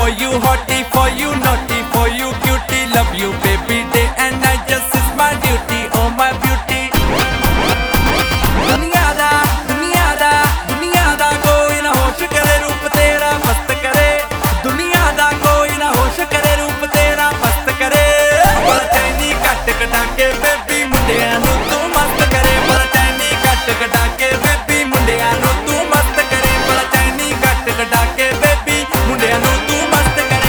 for you, hottie for you, naughty for you, cutie. Love you baby day and night, just is my duty, oh my beauty. दुनिया दा कोई ना होश करे रूप तेरा मस्त करे। दुनिया दा कोई ना होश करे रूप तेरा मस्त करे। पर चैनी कट कटा के बेबी मुंडिया नू तू मस्त करे। पर चैनी कट कटा के बेबी मुंडिया नू तू मस्त करे। पर चैनी कट कटा के बेबी मुंडिया नू तू मस्त करे।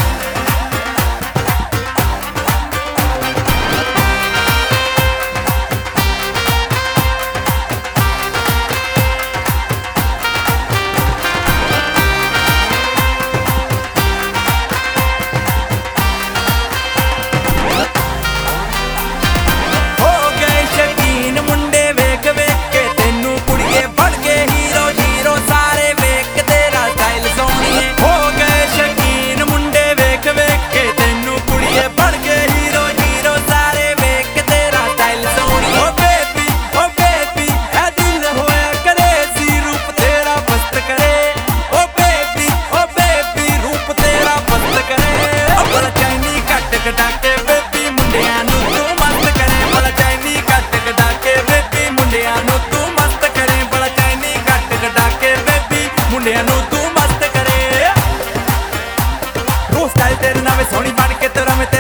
ਮੁੰਡਿਆਂ ਨੂੰ ਤੂੰ ਮਸਤ ਕਰੇ। ਉਹ ਸਟਾਈਲ ਤੇਰੇ ਨਾਲ ਸੋਹਣੀ ਬਣ ਕੇ ਤੇਰਾ ਮੈਂ